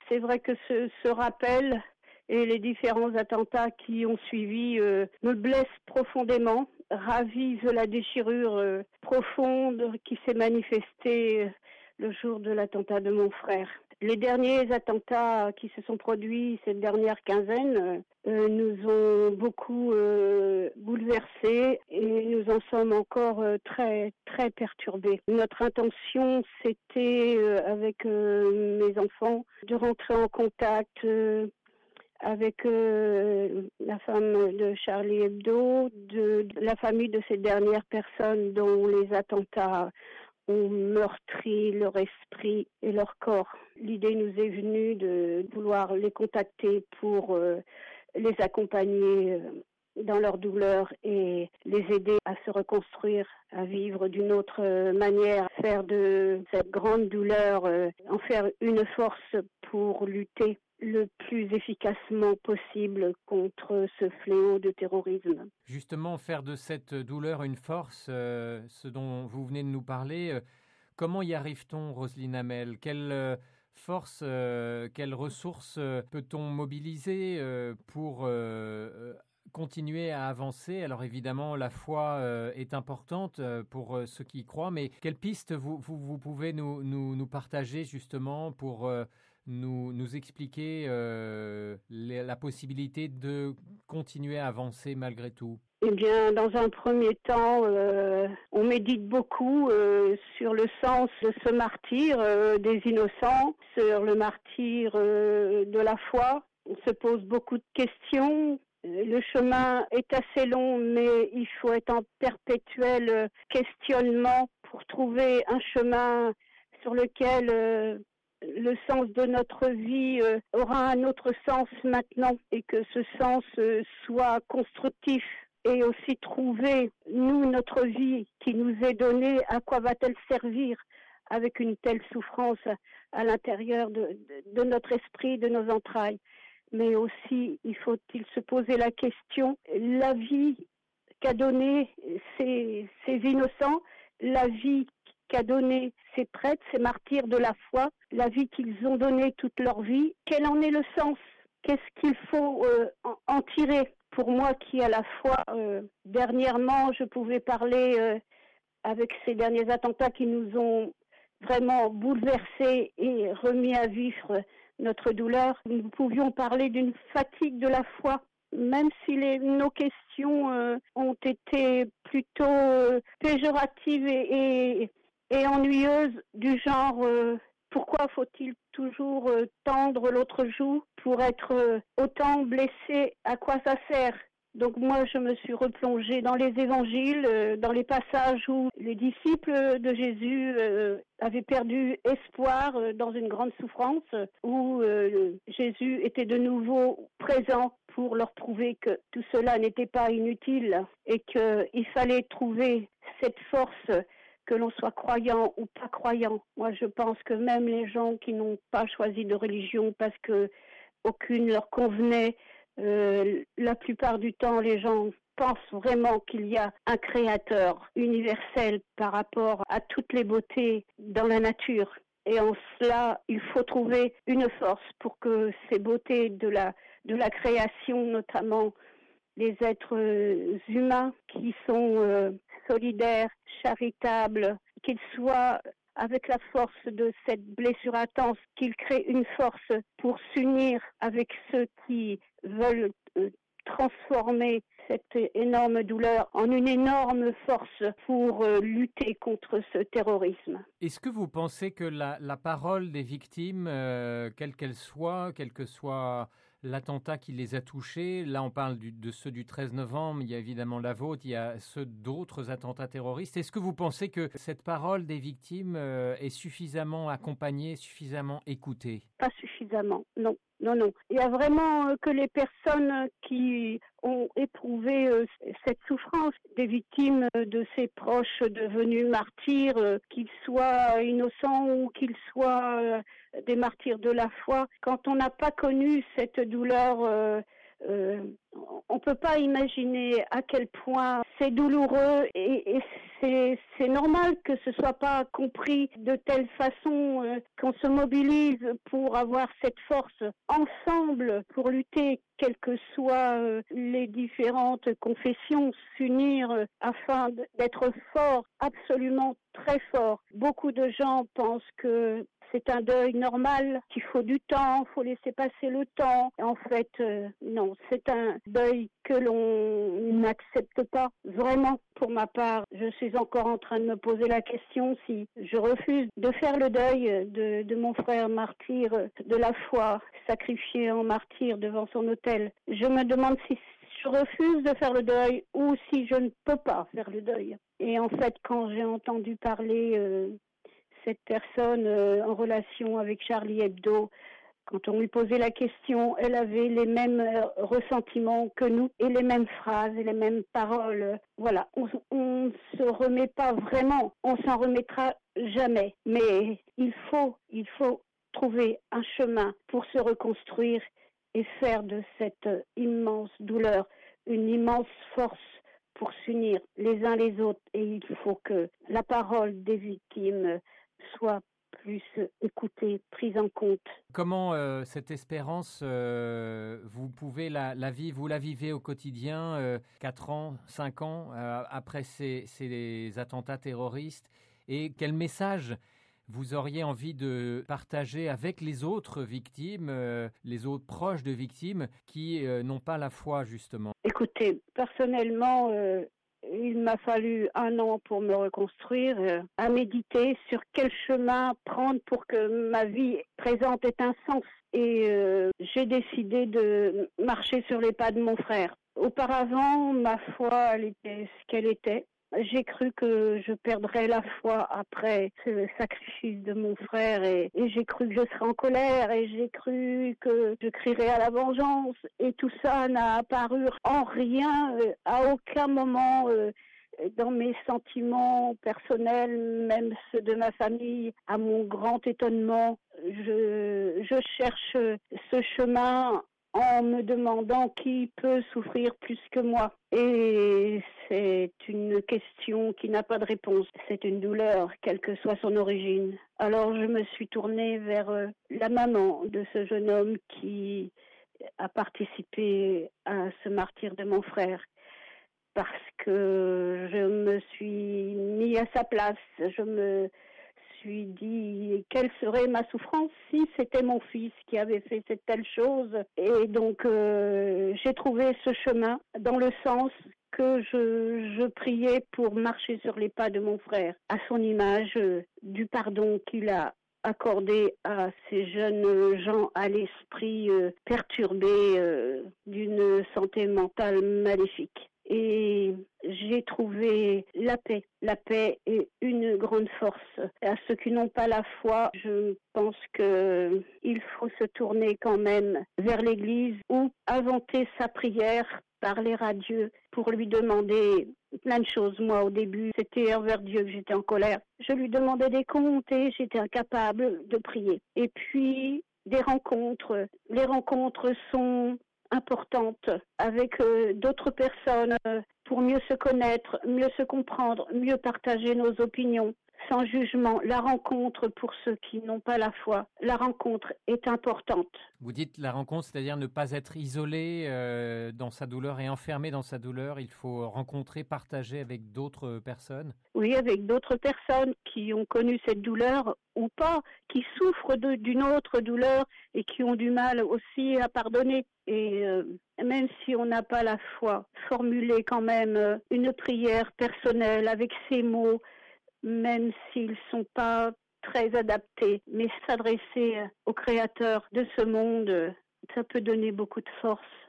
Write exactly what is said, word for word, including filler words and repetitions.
c'est vrai que ce, ce rappel et les différents attentats qui ont suivi euh, me blessent profondément, ravivent la déchirure euh, profonde qui s'est manifestée euh, le jour de l'attentat de mon frère. Les derniers attentats qui se sont produits cette dernière quinzaine euh, nous ont beaucoup euh, bouleversés et nous en sommes encore euh, très très perturbés. Notre intention, c'était euh, avec euh, mes enfants de rentrer en contact euh, avec euh, la femme de Charlie Hebdo, de, de la famille de ces dernières personnes dont les attentats ont meurtri leur esprit et leur corps. L'idée nous est venue de vouloir les contacter pour euh, les accompagner euh, dans leur douleur et les aider à se reconstruire, à vivre d'une autre manière, faire de cette grande douleur, euh, en faire une force pour lutter le plus efficacement possible contre ce fléau de terrorisme. Justement, faire de cette douleur une force, euh, ce dont vous venez de nous parler, euh, comment y arrive-t-on, Roselyne Hamel ? Quelle euh, force, euh, quelles ressources euh, peut-on mobiliser euh, pour euh, continuer à avancer ? Alors évidemment, la foi euh, est importante euh, pour euh, ceux qui y croient, mais quelles pistes vous, vous, vous pouvez nous, nous, nous partager justement pour euh, nous, nous expliquer euh, les, la possibilité de continuer à avancer malgré tout ? Eh bien, dans un premier temps, euh, on médite beaucoup euh, sur le sens de ce martyre euh, des innocents, sur le martyre euh, de la foi. On se pose beaucoup de questions. Le chemin est assez long, mais il faut être en perpétuel questionnement pour trouver un chemin sur lequel euh, le sens de notre vie euh, aura un autre sens maintenant et que ce sens euh, soit constructif. Et aussi trouver, nous, notre vie qui nous est donnée, à quoi va-t-elle servir avec une telle souffrance à l'intérieur de, de, de notre esprit, de nos entrailles. Mais aussi, il faut-il se poser la question, la vie qu'a donnée ces, ces innocents, la vie qu'a donnée ces prêtres, ces martyrs de la foi, la vie qu'ils ont donnée toute leur vie, quel en est le sens ? Qu'est-ce qu'il faut euh, en, en tirer ? Pour moi qui à la fois, euh, dernièrement, je pouvais parler euh, avec ces derniers attentats qui nous ont vraiment bouleversés et remis à vif notre douleur, nous pouvions parler d'une fatigue de la foi, même si les, nos questions euh, ont été plutôt euh, péjoratives et, et, et ennuyeuses, du genre euh, pourquoi faut-il toujours euh, tendre l'autre joue pour être euh, autant blessé, à quoi ça sert ? Donc moi, je me suis replongée dans les évangiles, euh, dans les passages où les disciples de Jésus euh, avaient perdu espoir euh, dans une grande souffrance, où euh, Jésus était de nouveau présent pour leur prouver que tout cela n'était pas inutile et qu'il fallait trouver cette force, que l'on soit croyant ou pas croyant. Moi, je pense que même les gens qui n'ont pas choisi de religion parce que aucune leur convenait, euh, la plupart du temps, les gens pensent vraiment qu'il y a un créateur universel par rapport à toutes les beautés dans la nature. Et en cela, il faut trouver une force pour que ces beautés de la, de la création, notamment les êtres humains qui sont euh, solidaires, charitables, qu'ils soient avec la force de cette blessure intense, qu'ils créent une force pour s'unir avec ceux qui veulent euh, transformer cette énorme douleur en une énorme force pour euh, lutter contre ce terrorisme. Est-ce que vous pensez que la, la parole des victimes, euh, quelle qu'elle soit, quel que soit l'attentat qui les a touchés, là on parle du, de ceux du treize novembre, il y a évidemment la vôtre, il y a ceux d'autres attentats terroristes, est-ce que vous pensez que cette parole des victimes euh, est suffisamment accompagnée, suffisamment écoutée ? Pas suffisamment, non. Non, non. Il y a vraiment euh, que les personnes qui ont éprouvé euh, cette souffrance, des victimes euh, de ces proches devenus martyrs, euh, qu'ils soient innocents ou qu'ils soient euh, des martyrs de la foi. Quand on n'a pas connu cette douleur, euh, euh, on peut pas imaginer à quel point c'est douloureux et, et c'est, c'est normal que ce soit pas compris de telle façon, euh, qu'on se mobilise pour avoir cette force ensemble pour lutter, quelles que soient euh, les différentes confessions, s'unir euh, afin d'être fort, absolument très fort. Beaucoup de gens pensent que c'est un deuil normal, qu'il faut du temps, faut laisser passer le temps. En fait, euh, non, c'est un deuil que l'on n'accepte pas. Vraiment, pour ma part, je suis encore en train de me poser la question si je refuse de faire le deuil de, de mon frère martyr de la foi, sacrifié en martyr devant son autel. Je me demande si je refuse de faire le deuil ou si je ne peux pas faire le deuil. Et en fait, quand j'ai entendu parler euh, cette personne euh, en relation avec Charlie Hebdo, quand on lui posait la question, elle avait les mêmes euh, ressentiments que nous et les mêmes phrases et les mêmes paroles. Voilà, on ne se remet pas vraiment, on s'en remettra jamais. Mais il faut, il faut trouver un chemin pour se reconstruire et faire de cette immense douleur une immense force pour s'unir les uns les autres. Et il faut que la parole des victimes soit plus écoutée, prise en compte. Comment euh, cette espérance, euh, vous pouvez la, la vivre, vous la vivez au quotidien, euh, quatre ans, cinq ans euh, après ces, ces attentats terroristes, et quel message vous auriez envie de partager avec les autres victimes, euh, les autres proches de victimes qui euh, n'ont pas la foi, justement? Écoutez, personnellement, euh, il m'a fallu un an pour me reconstruire, euh, à méditer sur quel chemin prendre pour que ma vie présente ait un sens. Et euh, j'ai décidé de marcher sur les pas de mon frère. Auparavant, ma foi, elle était ce qu'elle était. J'ai cru que je perdrais la foi après ce sacrifice de mon frère et, et j'ai cru que je serais en colère et j'ai cru que je crierais à la vengeance et tout ça n'a apparu en rien, euh, à aucun moment euh, dans mes sentiments personnels, même ceux de ma famille. À mon grand étonnement, je, je cherche ce chemin en me demandant qui peut souffrir plus que moi. Et c'est une question qui n'a pas de réponse. C'est une douleur, quelle que soit son origine. Alors je me suis tournée vers la maman de ce jeune homme qui a participé à ce martyre de mon frère. Parce que je me suis mis à sa place, je me suis dit quelle serait ma souffrance si c'était mon fils qui avait fait cette telle chose. Et donc euh, j'ai trouvé ce chemin dans le sens que je, je priais pour marcher sur les pas de mon frère, à son image, euh, du pardon qu'il a accordé à ces jeunes gens à l'esprit euh, perturbé euh, d'une santé mentale maléfique. Et j'ai trouvé la paix. La paix est une grande force. À ceux qui n'ont pas la foi, je pense qu'il faut se tourner quand même vers l'Église ou inventer sa prière, parler à Dieu pour lui demander plein de choses. Moi, au début, c'était envers Dieu que j'étais en colère. Je lui demandais des comptes et j'étais incapable de prier. Et puis, des rencontres. Les rencontres sont importante avec euh, d'autres personnes euh, pour mieux se connaître, mieux se comprendre, mieux partager nos opinions, sans jugement. La rencontre, pour ceux qui n'ont pas la foi, la rencontre est importante. Vous dites la rencontre, c'est-à-dire ne pas être isolé euh, dans sa douleur et enfermé dans sa douleur. Il faut rencontrer, partager avec d'autres personnes. Oui, avec d'autres personnes qui ont connu cette douleur ou pas, qui souffrent de, d'une autre douleur et qui ont du mal aussi à pardonner. Et euh, même si on n'a pas la foi, formuler quand même euh, une prière personnelle avec ces mots, même s'ils ne sont pas très adaptés, mais s'adresser au Créateur de ce monde, ça peut donner beaucoup de force.